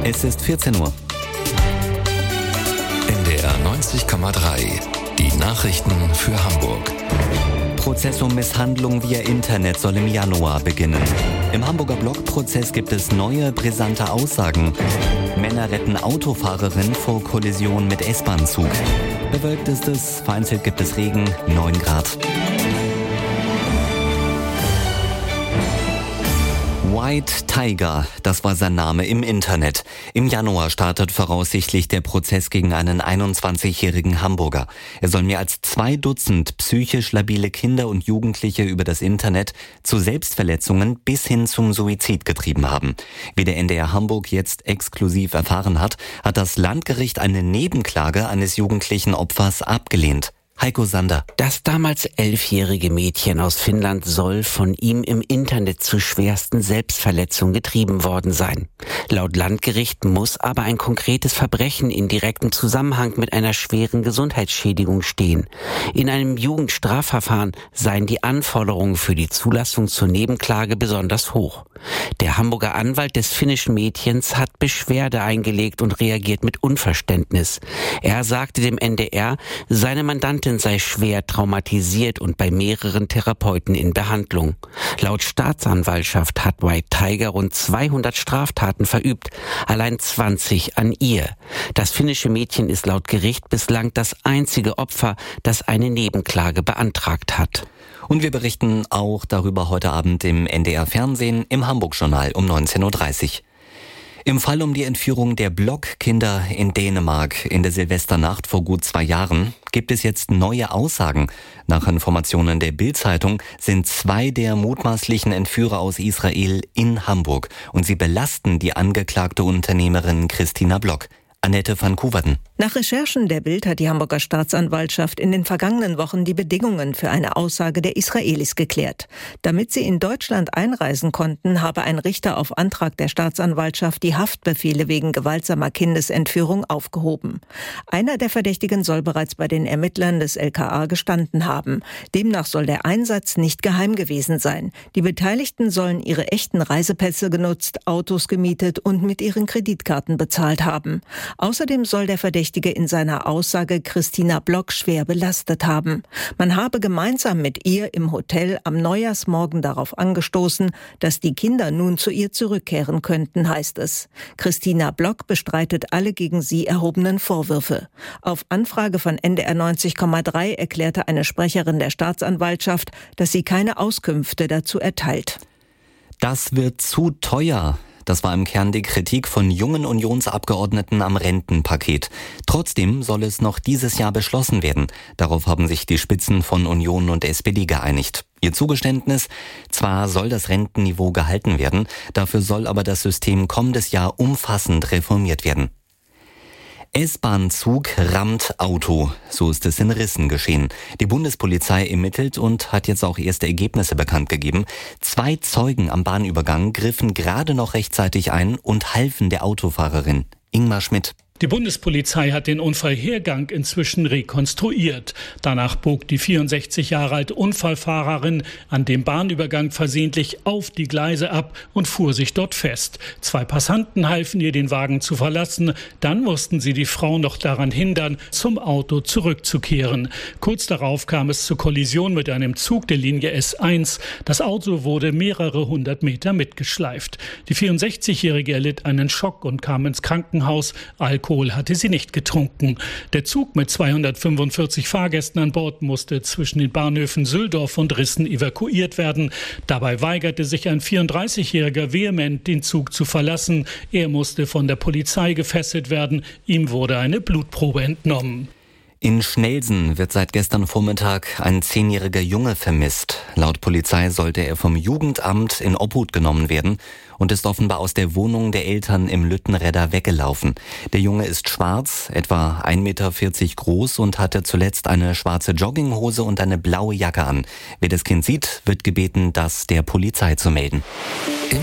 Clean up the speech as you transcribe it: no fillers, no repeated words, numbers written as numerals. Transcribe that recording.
Es ist 14 Uhr. NDR 90,3. Die Nachrichten für Hamburg. Prozess um Misshandlung via Internet soll im Januar beginnen. Im Hamburger Blogprozess gibt es neue, brisante Aussagen. Männer retten Autofahrerin vor Kollision mit S-Bahn-Zug. Bewölkt ist es, vereinzelt gibt es Regen, 9 Grad. White Tiger, das war sein Name im Internet. Im Januar startet voraussichtlich der Prozess gegen einen 21-jährigen Hamburger. Er soll mehr als 2 Dutzend psychisch labile Kinder und Jugendliche über das Internet zu Selbstverletzungen bis hin zum Suizid getrieben haben. Wie der NDR Hamburg jetzt exklusiv erfahren hat, hat das Landgericht eine Nebenklage eines jugendlichen Opfers abgelehnt. Heiko Sander. Das damals 11-jährige Mädchen aus Finnland soll von ihm im Internet zu schwersten Selbstverletzungen getrieben worden sein. Laut Landgericht muss aber ein konkretes Verbrechen in direktem Zusammenhang mit einer schweren Gesundheitsschädigung stehen. In einem Jugendstrafverfahren seien die Anforderungen für die Zulassung zur Nebenklage besonders hoch. Der Hamburger Anwalt des finnischen Mädchens hat Beschwerde eingelegt und reagiert mit Unverständnis. Er sagte dem NDR, seine Mandantin sei schwer traumatisiert und bei mehreren Therapeuten in Behandlung. Laut Staatsanwaltschaft hat White Tiger rund 200 Straftaten verübt, allein 20 an ihr. Das finnische Mädchen ist laut Gericht bislang das einzige Opfer, das eine Nebenklage beantragt hat. Und wir berichten auch darüber heute Abend im NDR Fernsehen im Hamburg-Journal um 19.30 Uhr. Im Fall um die Entführung der Blockkinder in Dänemark in der Silvesternacht vor gut 2 Jahren gibt es jetzt neue Aussagen. Nach Informationen der Bild-Zeitung sind 2 der mutmaßlichen Entführer aus Israel in Hamburg und sie belasten die angeklagte Unternehmerin Christina Block. Annette van Koeverden. Nach Recherchen der Bild hat die Hamburger Staatsanwaltschaft in den vergangenen Wochen die Bedingungen für eine Aussage der Israelis geklärt. Damit sie in Deutschland einreisen konnten, habe ein Richter auf Antrag der Staatsanwaltschaft die Haftbefehle wegen gewaltsamer Kindesentführung aufgehoben. Einer der Verdächtigen soll bereits bei den Ermittlern des LKA gestanden haben. Demnach soll der Einsatz nicht geheim gewesen sein. Die Beteiligten sollen ihre echten Reisepässe genutzt, Autos gemietet und mit ihren Kreditkarten bezahlt haben. Außerdem soll der Verdächtige in seiner Aussage Christina Block schwer belastet haben. Man habe gemeinsam mit ihr im Hotel am Neujahrsmorgen darauf angestoßen, dass die Kinder nun zu ihr zurückkehren könnten, heißt es. Christina Block bestreitet alle gegen sie erhobenen Vorwürfe. Auf Anfrage von NDR 90,3 erklärte eine Sprecherin der Staatsanwaltschaft, dass sie keine Auskünfte dazu erteilt. Das wird zu teuer. Das war im Kern die Kritik von jungen Unionsabgeordneten am Rentenpaket. Trotzdem soll es noch dieses Jahr beschlossen werden. Darauf haben sich die Spitzen von Union und SPD geeinigt. Ihr Zugeständnis: Zwar soll das Rentenniveau gehalten werden, dafür soll aber das System kommendes Jahr umfassend reformiert werden. S-Bahn-Zug rammt Auto. So ist es in Rissen geschehen. Die Bundespolizei ermittelt und hat jetzt auch erste Ergebnisse bekannt gegeben. 2 Zeugen am Bahnübergang griffen gerade noch rechtzeitig ein und halfen der Autofahrerin. Ingmar Schmidt. Die Bundespolizei hat den Unfallhergang inzwischen rekonstruiert. Danach bog die 64 Jahre alte Unfallfahrerin an dem Bahnübergang versehentlich auf die Gleise ab und fuhr sich dort fest. 2 Passanten halfen ihr, den Wagen zu verlassen. Dann mussten sie die Frau noch daran hindern, zum Auto zurückzukehren. Kurz darauf kam es zur Kollision mit einem Zug der Linie S1. Das Auto wurde mehrere 100 Meter mitgeschleift. Die 64-Jährige erlitt einen Schock und kam ins Krankenhaus. Alkohol hatte sie nicht getrunken. Der Zug mit 245 Fahrgästen an Bord musste zwischen den Bahnhöfen Süldorf und Rissen evakuiert werden. Dabei weigerte sich ein 34-Jähriger vehement, den Zug zu verlassen. Er musste von der Polizei gefesselt werden. Ihm wurde eine Blutprobe entnommen. In Schnelsen wird seit gestern Vormittag ein 10-jähriger Junge vermisst. Laut Polizei sollte er vom Jugendamt in Obhut genommen werden und ist offenbar aus der Wohnung der Eltern im Lüttenredder weggelaufen. Der Junge ist schwarz, etwa 1,40 Meter groß und hatte zuletzt eine schwarze Jogginghose und eine blaue Jacke an. Wer das Kind sieht, wird gebeten, das der Polizei zu melden.